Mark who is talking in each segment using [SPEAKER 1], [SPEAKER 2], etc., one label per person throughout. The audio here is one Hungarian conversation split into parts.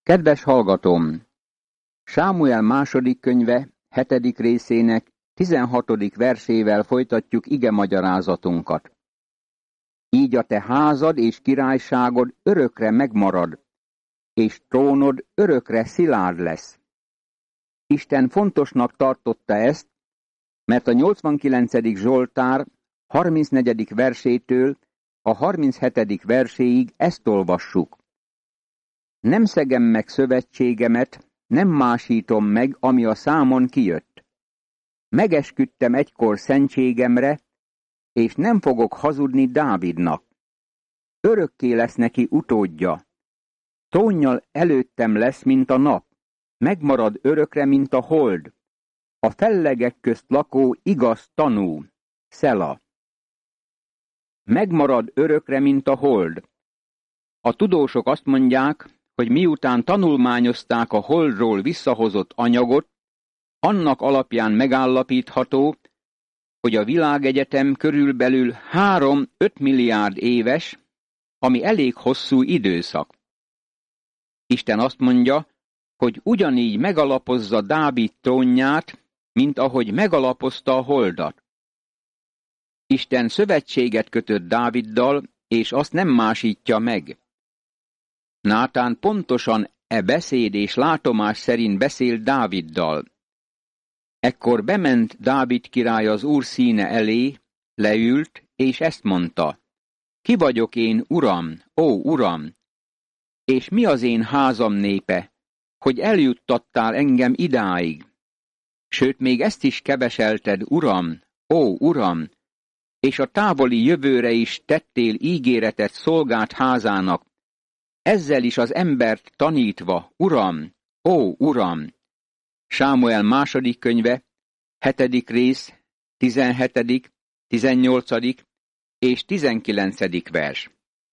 [SPEAKER 1] Kedves hallgatóm! Sámuel második könyve 7. részének 16. versével folytatjuk igemagyarázatunkat. Így a te házad és királyságod örökre megmarad, és trónod örökre szilárd lesz. Isten fontosnak tartotta ezt, mert a 89. Zsoltár 34. versétől a 37. verséig ezt olvassuk. Nem szegem meg szövetségemet, nem másítom meg, ami a számon kijött. Megesküdtem egykor szentségemre, és nem fogok hazudni Dávidnak. Örökké lesz neki utódja. Trónnyal előttem lesz, mint a nap. Megmarad örökre, mint a hold. A fellegek közt lakó igaz tanú. Szela. Megmarad örökre, mint a hold. A tudósok azt mondják, hogy miután tanulmányozták a holdról visszahozott anyagot, annak alapján megállapítható, hogy a világegyetem körülbelül 3-5 milliárd éves, ami elég hosszú időszak. Isten azt mondja, hogy ugyanígy megalapozza Dávid trónját, mint ahogy megalapozta a holdat. Isten szövetséget kötött Dáviddal, és azt nem másítja meg. Nátán pontosan beszéd és látomás szerint beszélt Dáviddal. Ekkor bement Dávid király az Úr színe elé, leült, és ezt mondta. Ki vagyok én, Uram, ó Uram? És mi az én házam népe, hogy eljuttattál engem idáig? Sőt, még ezt is keveselted, Uram, ó Uram, és a távoli jövőre is tettél ígéretet szolgád házának, ezzel is az embert tanítva, Uram, ó Uram! Sámuel második könyve, 7. rész, 17., 18. és 19. vers.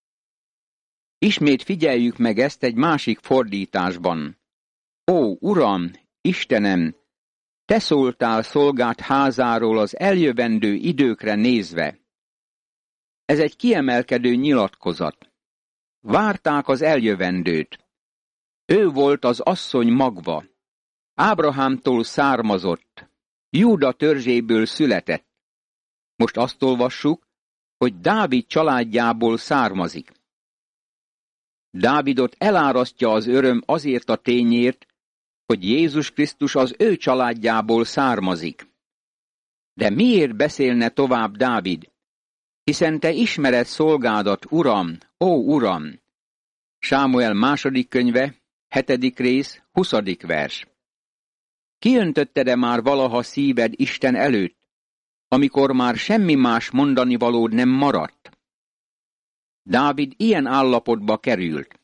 [SPEAKER 1] Ismét figyeljük meg ezt egy másik fordításban. Ó Uram, Istenem, te szóltál szolgád házáról az eljövendő időkre nézve. Ez egy kiemelkedő nyilatkozat. Várták az eljövendőt. Ő volt az asszony magva. Ábrahámtól származott. Júda törzséből született. Most azt olvassuk, hogy Dávid családjából származik. Dávidot elárasztja az öröm azért a tényért, hogy Jézus Krisztus az ő családjából származik. De miért beszélne tovább Dávid? Hiszen te ismered szolgádat, Uram, ó Uram! Sámuel második könyve, 7. rész, 20. vers. Kiöntötted-e már valaha szíved Isten előtt, amikor már semmi más mondanivalód nem maradt? Dávid ilyen állapotba került.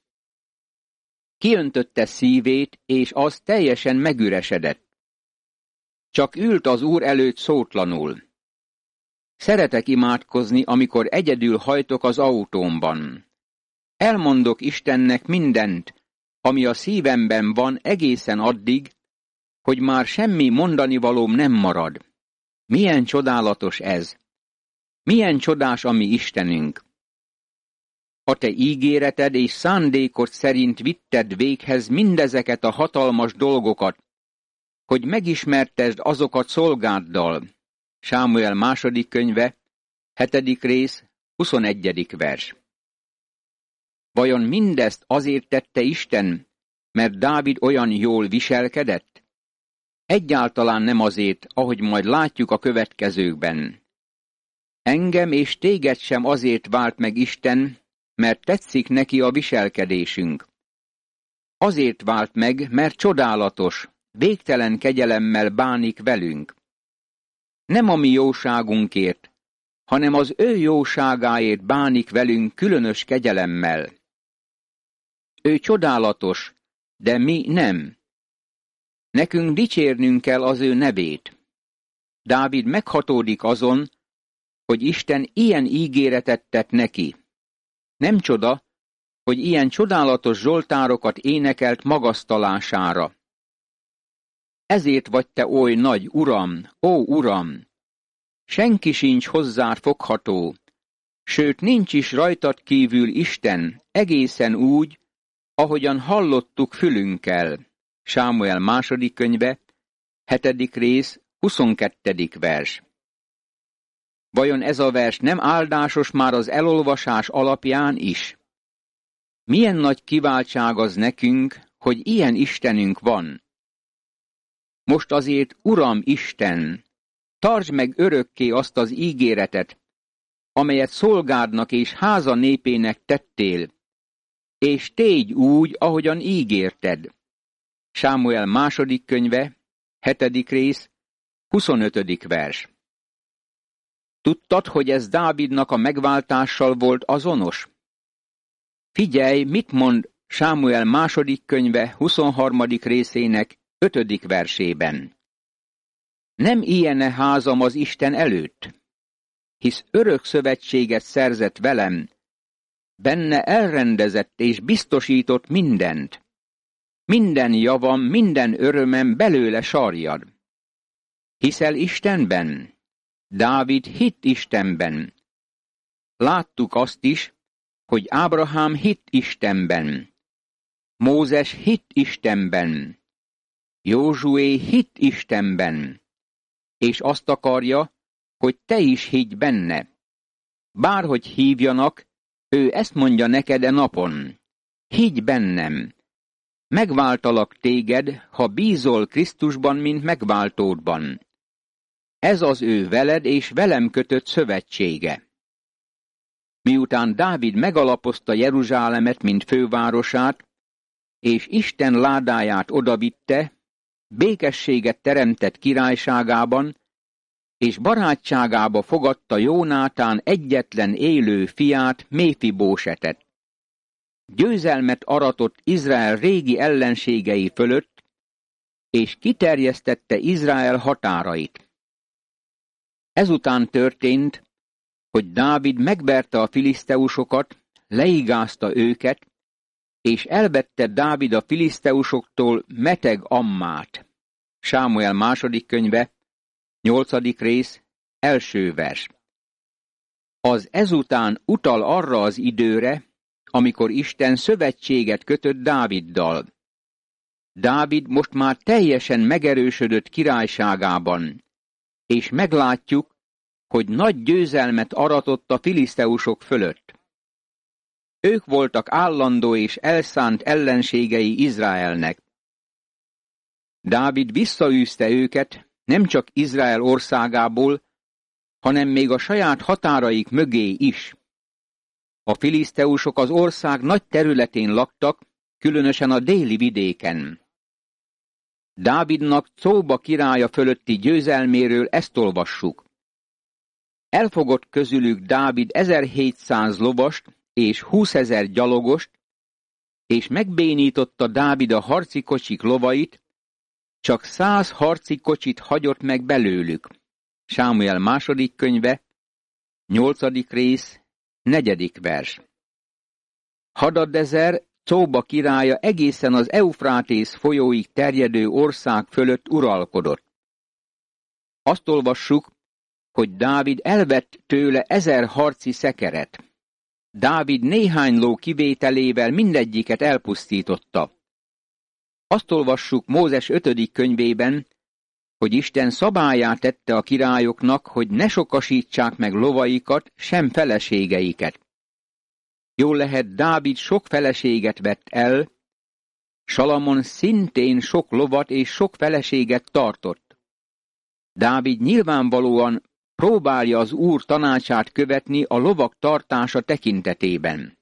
[SPEAKER 1] Kiöntötte szívét, és az teljesen megüresedett. Csak ült az Úr előtt szótlanul. Szeretek imádkozni, amikor egyedül hajtok az autómban. Elmondok Istennek mindent, ami a szívemben van egészen addig, hogy már semmi mondanivalóm nem marad. Milyen csodálatos ez! Milyen csodás a mi Istenünk! A te ígéreted és szándékod szerint vitted véghez mindezeket a hatalmas dolgokat, hogy megismertesd azokat szolgáddal. Sámuel második könyve, 7. rész, 21. vers. Vajon mindezt azért tette Isten, mert Dávid olyan jól viselkedett? Egyáltalán nem azért, ahogy majd látjuk a következőkben. Engem és téged sem azért vált meg Isten, mert tetszik neki a viselkedésünk. Azért vált meg, mert csodálatos, végtelen kegyelemmel bánik velünk. Nem a mi jóságunkért, hanem az ő jóságáért bánik velünk különös kegyelemmel. Ő csodálatos, de mi nem. Nekünk dicsérnünk kell az ő nevét. Dávid meghatódik azon, hogy Isten ilyen ígéretet tett neki. Nem csoda, hogy ilyen csodálatos zsoltárokat énekelt magasztalására. Ezért vagy te oly nagy, Uram, ó Uram! Senki sincs hozzád fogható, sőt nincs is rajtad kívül Isten, egészen úgy, ahogyan hallottuk fülünkkel. Sámuel második könyve, 7. rész, 22. vers. Vajon ez a vers nem áldásos már az elolvasás alapján is? Milyen nagy kiváltság az nekünk, hogy ilyen Istenünk van. Most azért, Uram Isten, tartsd meg örökké azt az ígéretet, amelyet szolgádnak és háza népének tettél, és tégy úgy, ahogyan ígérted. Sámuel második könyve, 7. rész, 25. vers. Tudtad, hogy ez Dávidnak a megváltással volt azonos? Figyelj, mit mond Sámuel második könyve 23. részének 5. versében. Nem ilyen-e házam az Isten előtt? Hisz örök szövetséget szerzett velem, benne elrendezett és biztosított mindent. Minden javam, minden örömem belőle sarjad. Hiszel Istenben? Dávid hitt Istenben. Láttuk azt is, hogy Ábrahám hitt Istenben. Mózes hitt Istenben. Józsué hitt Istenben. És azt akarja, hogy te is higgy benne. Bárhogy hívjanak, ő ezt mondja neked e napon. Higgy bennem. Megváltalak téged, ha bízol Krisztusban, mint megváltódban. Ez az ő veled és velem kötött szövetsége. Miután Dávid megalapozta Jeruzsálemet, mint fővárosát, és Isten ládáját odavitte, békességet teremtett királyságában, és barátságába fogadta Jónátán egyetlen élő fiát, Méfibósetet. Győzelmet aratott Izrael régi ellenségei fölött, és kiterjesztette Izrael határait. Ezután történt, hogy Dávid megverte a filiszteusokat, leigázta őket, és elvette Dávid a filiszteusoktól Meteg Ammát. Sámuel második könyve, 8. rész, 1. vers. Az ezután utal arra az időre, amikor Isten szövetséget kötött Dáviddal. Dávid most már teljesen megerősödött királyságában, és meglátjuk, hogy nagy győzelmet aratott a filiszteusok fölött. Ők voltak állandó és elszánt ellenségei Izraelnek. Dávid visszaűzte őket nem csak Izrael országából, hanem még a saját határaik mögé is. A filiszteusok az ország nagy területén laktak, különösen a déli vidéken. Dávidnak Cóba királya fölötti győzelméről ezt olvassuk. Elfogott közülük Dávid 1700 lovast és 20 000 gyalogost, és megbénította Dávid a harci kocsik lovait, csak 100 harci kocsit hagyott meg belőlük. Sámuel második könyve, 8. rész, 4. vers. Hadadezer, Cóba királya egészen az Eufrátész folyóig terjedő ország fölött uralkodott. Azt olvassuk, hogy Dávid elvett tőle 1000 harci szekeret. Dávid néhány ló kivételével mindegyiket elpusztította. Azt olvassuk Mózes 5. könyvében, hogy Isten szabállyá tette a királyoknak, hogy ne sokasítsák meg lovaikat, sem feleségeiket. Jól lehet, Dávid sok feleséget vett el, Salamon szintén sok lovat és sok feleséget tartott. Dávid nyilvánvalóan próbálja az Úr tanácsát követni a lovak tartása tekintetében.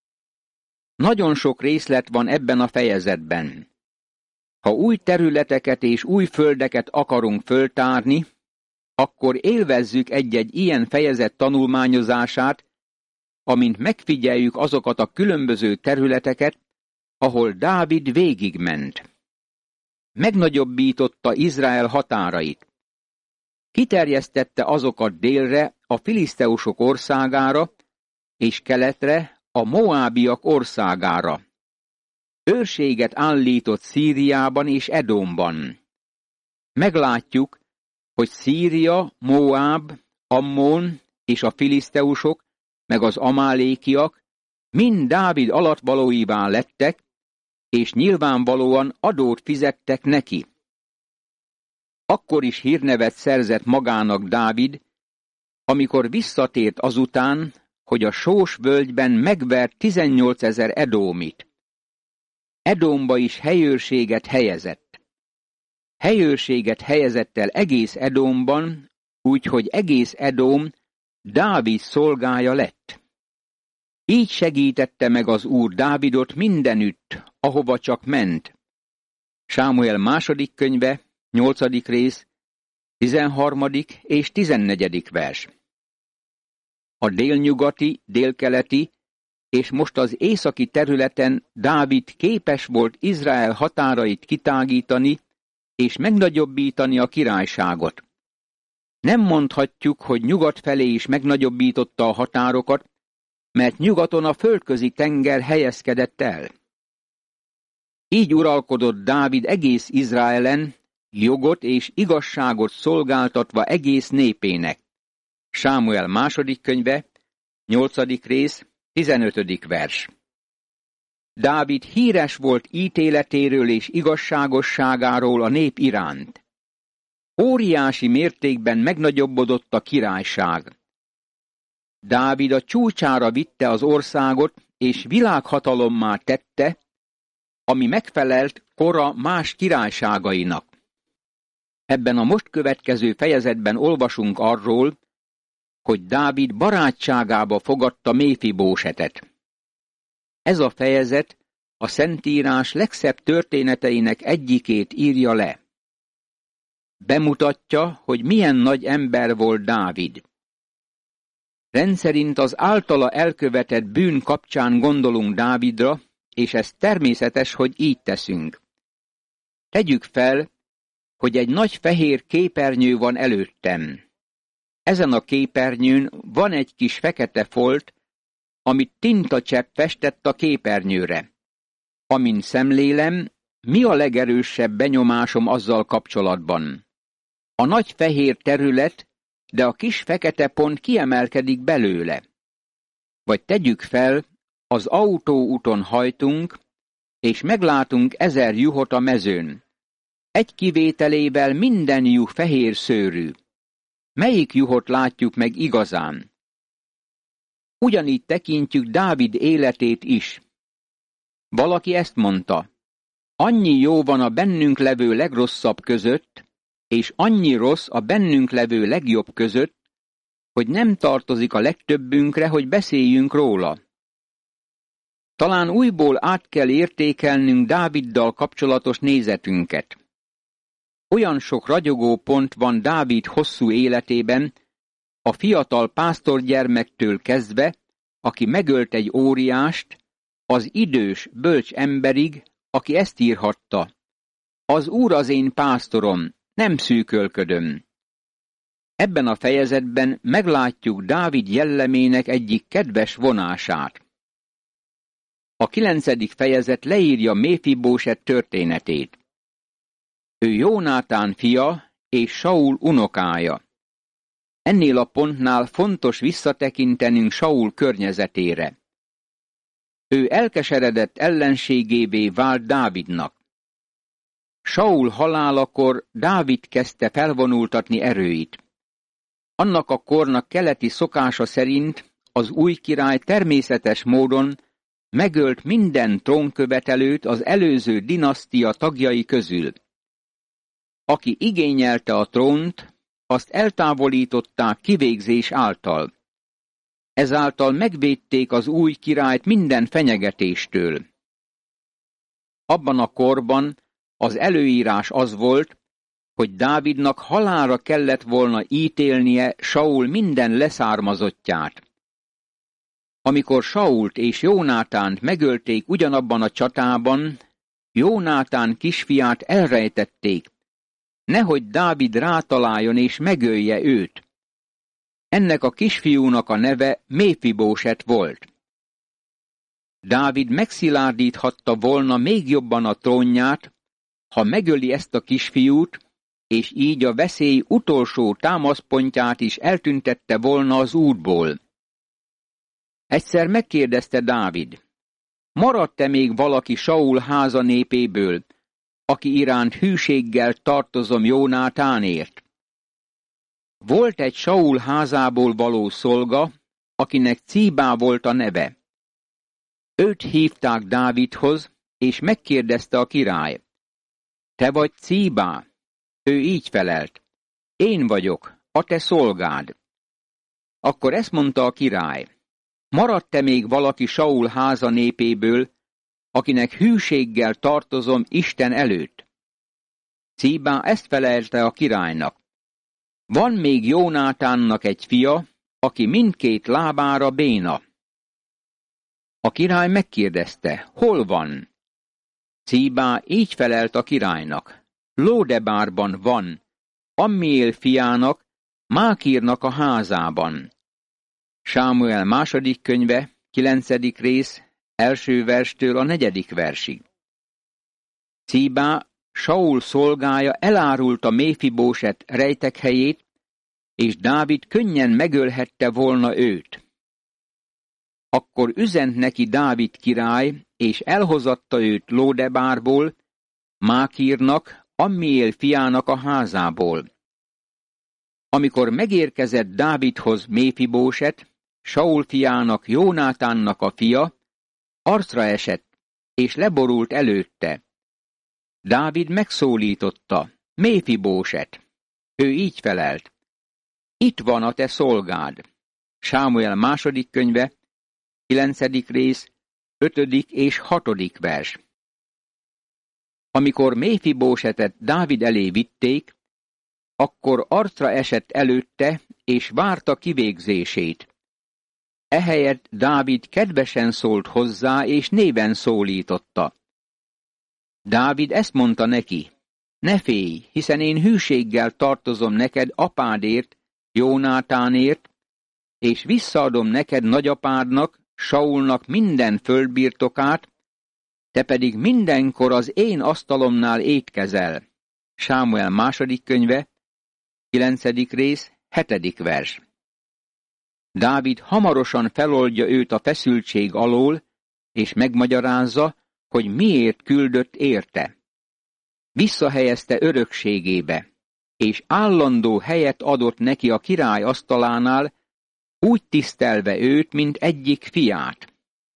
[SPEAKER 1] Nagyon sok részlet van ebben a fejezetben. Ha új területeket és új földeket akarunk föltárni, akkor élvezzük egy-egy ilyen fejezet tanulmányozását, amint megfigyeljük azokat a különböző területeket, ahol Dávid végigment. Megnagyobbította Izrael határait. Kiterjesztette azokat délre a filiszteusok országára, és keletre a moábiak országára. Őrséget állított Szíriában és Edomban. Meglátjuk, hogy Szíria, Moáb, Ammon és a filiszteusok, meg az amálékiak mind Dávid alattvalóivá lettek, és nyilvánvalóan adót fizettek neki. Akkor is hírnevet szerzett magának Dávid, amikor visszatért azután, hogy a Sós völgyben megvert 18 000 edómit. Edomba is helyőrséget helyezett. Helyőrséget helyezett el egész Edomban, úgyhogy egész Edom Dávid szolgája lett. Így segítette meg az Úr Dávidot mindenütt, ahova csak ment. Sámuel második könyve, 8. rész, 13. és 14. vers. A délnyugati, délkeleti és most az északi területen Dávid képes volt Izrael határait kitágítani és megnagyobbítani a királyságot. Nem mondhatjuk, hogy nyugat felé is megnagyobbította a határokat, mert nyugaton a földközi tenger helyezkedett el. Így uralkodott Dávid egész Izraelen, jogot és igazságot szolgáltatva egész népének. Sámuel második könyve, 8. rész, 15. vers. Dávid híres volt ítéletéről és igazságosságáról a nép iránt. Óriási mértékben megnagyobbodott a királyság. Dávid a csúcsára vitte az országot, és világhatalommá tette, ami megfelelt kora más királyságainak. Ebben a most következő fejezetben olvasunk arról, hogy Dávid barátságába fogadta Méfibósetet. Ez a fejezet a Szentírás legszebb történeteinek egyikét írja le. Bemutatja, hogy milyen nagy ember volt Dávid. Rendszerint az általa elkövetett bűn kapcsán gondolunk Dávidra, és ez természetes, hogy így teszünk. Tegyük fel, hogy egy nagy fehér képernyő van előttem. Ezen a képernyőn van egy kis fekete folt, amit tintacsepp festett a képernyőre. Amin szemlélem, mi a legerősebb benyomásom azzal kapcsolatban? A nagy fehér terület, de a kis fekete pont kiemelkedik belőle. Vagy tegyük fel, az autóúton hajtunk, és meglátunk 1000 juhot a mezőn. Egy kivételével minden juh fehér szőrű. Melyik juhot látjuk meg igazán? Ugyanígy tekintjük Dávid életét is. Valaki ezt mondta: annyi jó van a bennünk levő legrosszabb között, és annyi rossz a bennünk levő legjobb között, hogy nem tartozik a legtöbbünkre, hogy beszéljünk róla. Talán újból át kell értékelnünk Dáviddal kapcsolatos nézetünket. Olyan sok ragyogó pont van Dávid hosszú életében, a fiatal pásztorgyermektől kezdve, aki megölt egy óriást, az idős, bölcs emberig, aki ezt írhatta: az Úr az én pásztorom, nem szűkölködöm. Ebben a fejezetben meglátjuk Dávid jellemének egyik kedves vonását. A 9. fejezet leírja Méfibóset történetét. Ő Jónátán fia és Saul unokája. Ennél a pontnál fontos visszatekintenünk Saul környezetére. Ő elkeseredett ellenségévé vált Dávidnak. Saul halálakor Dávid kezdte felvonultatni erőit. Annak a kornak keleti szokása szerint az új király természetes módon megölt minden trónkövetelőt az előző dinasztia tagjai közül. Aki igényelte a trónt, azt eltávolították kivégzés által. Ezáltal megvédték az új királyt minden fenyegetéstől. Abban a korban az előírás az volt, hogy Dávidnak halálra kellett volna ítélnie Saul minden leszármazottját. Amikor Sault és Jónátánt megölték ugyanabban a csatában, Jónátán kisfiát elrejtették, nehogy Dávid rátaláljon és megölje őt. Ennek a kisfiúnak a neve Méfibóset volt. Dávid megszilárdíthatta volna még jobban a trónját, ha megöli ezt a kisfiút, és így a veszély utolsó támaszpontját is eltüntette volna az útból. Egyszer megkérdezte Dávid: maradt-e még valaki Saul háza népéből, aki iránt hűséggel tartozom Jónátánért? Volt egy Saul házából való szolga, akinek Cíbá volt a neve. Őt hívták Dávidhoz, és megkérdezte a király: te vagy Cíbá? Ő így felelt: én vagyok, a te szolgád. Akkor ezt mondta a király: maradt-e még valaki Saul háza népéből, akinek hűséggel tartozom Isten előtt? Cíbá ezt felelte a királynak: van még Jónátánnak egy fia, aki mindkét lábára béna. A király megkérdezte: hol van? Cíbá így felelt a királynak: Lódebárban van, Ammiél fiának, Mákírnak a házában. Sámuel második könyve, 9. rész, első verstől a 4. versig. Cíbá, Saul szolgája elárulta Méfibóset rejtekhelyét, és Dávid könnyen megölhette volna őt. Akkor üzent neki Dávid király, és elhozatta őt Lódebárból, Mákírnak, Ammiél fiának a házából. Amikor megérkezett Dávidhoz Méfibóset, Saul fiának, Jónátánnak a fia, arcra esett, és leborult előtte. Dávid megszólította: Méfibóset! Ő így felelt: itt van a te szolgád. Sámuel második könyve, 9. rész, 5. és 6. vers. Amikor Méfibósetet Dávid elé vitték, akkor arcra esett előtte, és várta kivégzését. Ehelyett Dávid kedvesen szólt hozzá, és néven szólította. Dávid ezt mondta neki: ne félj, hiszen én hűséggel tartozom neked apádért, Jónátánért, és visszaadom neked nagyapádnak, Saulnak minden földbirtokát, te pedig mindenkor az én asztalomnál étkezel. Sámuel második könyve, 9. rész, 7. vers. Dávid hamarosan feloldja őt a feszültség alól, és megmagyarázza, hogy miért küldött érte. Visszahelyezte örökségébe, és állandó helyet adott neki a király asztalánál, úgy tisztelve őt, mint egyik fiát.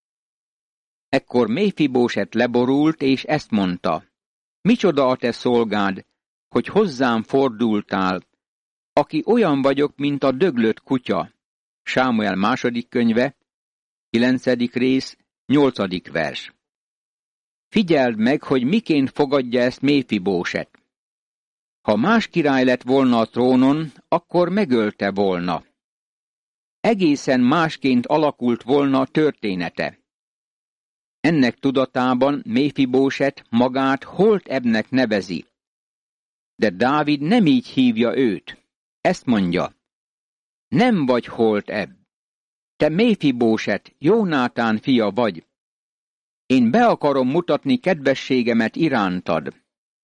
[SPEAKER 1] Ekkor Méfibóset leborult, és ezt mondta: micsoda a te szolgád, hogy hozzám fordultál, aki olyan vagyok, mint a döglött kutya. Sámuel második könyve, 9. rész, 8. vers. Figyeld meg, hogy miként fogadja ezt Méfibóset. Ha más király lett volna a trónon, akkor megölte volna. Egészen másként alakult volna a története. Ennek tudatában Méfibóset magát Holt-ebnek nevezi. De Dávid nem így hívja őt. Ezt mondja: nem vagy Holt-eb. Te Méfibóset, Jónátán fia vagy. Én be akarom mutatni kedvességemet irántad.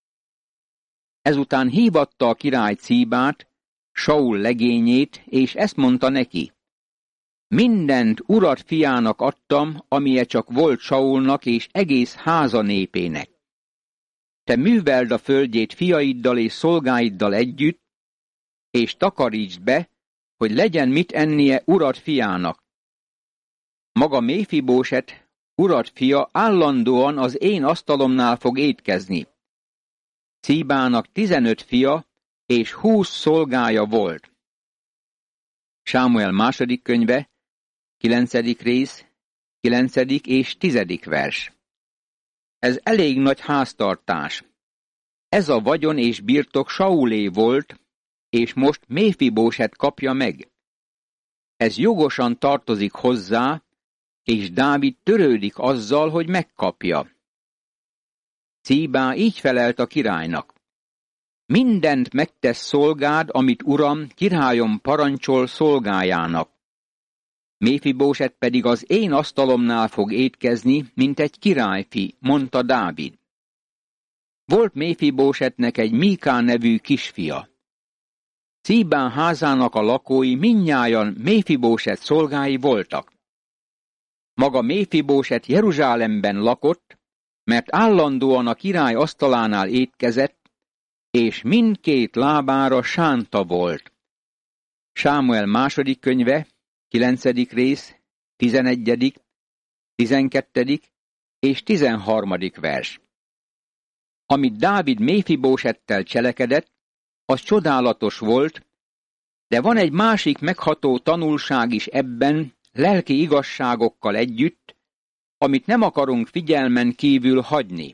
[SPEAKER 1] Ezután hívatta a király Cíbát, Saul legényét, és ezt mondta neki: mindent urat fiának adtam, amilyen csak volt Saulnak és egész háza népének. Te műveld a földjét fiaiddal és szolgáiddal együtt, és takarítsd be, hogy legyen mit ennie urat fiának. Maga Méfibóset, urat fia állandóan az én asztalomnál fog étkezni. Cíbának 15 fia és 20 szolgája volt. Sámuel második könyve, 9. rész, 9. és 10. vers. Ez elég nagy háztartás. Ez a vagyon és birtok Saulé volt, és most Méfibóset kapja meg. Ez jogosan tartozik hozzá, és Dávid törődik azzal, hogy megkapja. Cíbá így felelt a királynak: mindent megtesz szolgád, amit uram, királyom parancsol szolgájának. Méfibóset pedig az én asztalomnál fog étkezni, mint egy királyfi, mondta Dávid. Volt Méfibósetnek egy Míká nevű kisfia. Cíbán házának a lakói mindnyájan Méfibóset szolgái voltak. Maga Méfibóset Jeruzsálemben lakott, mert állandóan a király asztalánál étkezett, és mindkét lábára sánta volt. Sámuel második könyve, 9. rész, 11., 12. és 13. vers. Amit Dávid Méfibósettel cselekedett, az csodálatos volt, de van egy másik megható tanulság is ebben, lelki igazságokkal együtt, amit nem akarunk figyelmen kívül hagyni.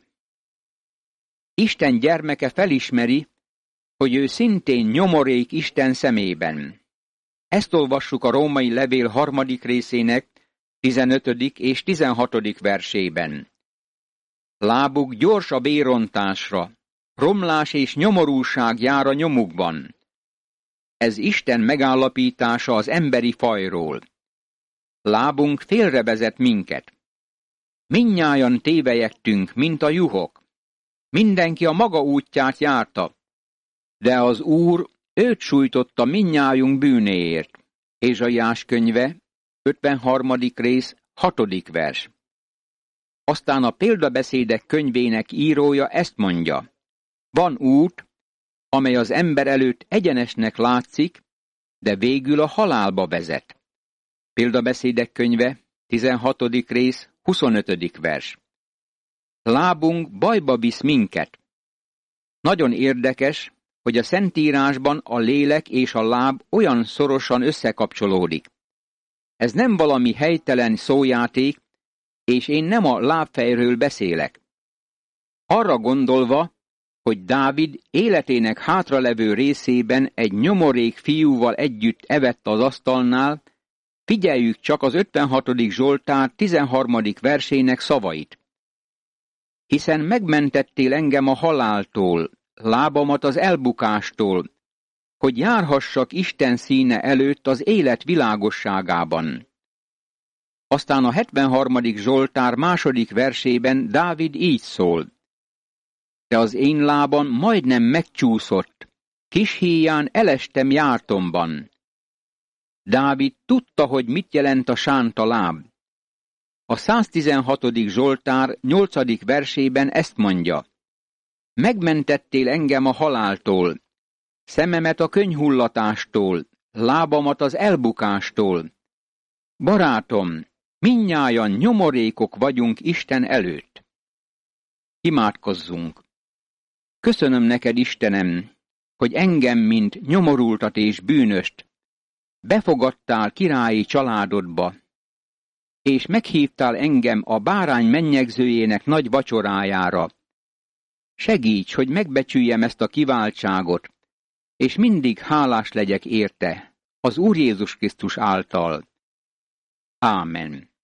[SPEAKER 1] Isten gyermeke felismeri, hogy ő szintén nyomorék Isten szemében. Ezt olvassuk a római levél 3. részének 15. és 16. versében. Lábuk gyors a bérontásra, romlás és nyomorúság jár a nyomukban. Ez Isten megállapítása az emberi fajról. Lábunk félrevezet minket. Mindnyájan tévejettünk, mint a juhok. Mindenki a maga útját járta, de az Úr őt sújtotta mindnyájunk bűnéért. Ézsaiás könyve, 53. rész, 6. vers. Aztán a példabeszédek könyvének írója ezt mondja. Van út, amely az ember előtt egyenesnek látszik, de végül a halálba vezet. Példabeszédek könyve, 16. rész, 25. vers. Lábunk bajba visz minket. Nagyon érdekes, hogy a Szentírásban a lélek és a láb olyan szorosan összekapcsolódik. Ez nem valami helytelen szójáték, és én nem a lábfejről beszélek. Arra gondolva, hogy Dávid életének hátralevő részében egy nyomorék fiúval együtt evett az asztalnál, figyeljük csak az 56. Zsoltár 13. versének szavait. Hiszen megmentettél engem a haláltól, lábamat az elbukástól, hogy járhassak Isten színe előtt az élet világosságában. Aztán a 73. Zsoltár 2. versében Dávid így szól. De az én lábam majdnem megcsúszott, kis híján elestem jártomban. Dávid tudta, hogy mit jelent a sánta láb. A 116. Zsoltár 8. versében ezt mondja. Megmentettél engem a haláltól, szememet a könyhullatástól, lábamat az elbukástól. Barátom, mindnyájan nyomorékok vagyunk Isten előtt. Imádkozzunk. Köszönöm neked, Istenem, hogy engem, mint nyomorultat és bűnöst, befogadtál királyi családodba, és meghívtál engem a bárány mennyegzőjének nagy vacsorájára. Segíts, hogy megbecsüljem ezt a kiváltságot, és mindig hálás legyek érte, az Úr Jézus Krisztus által. Ámen.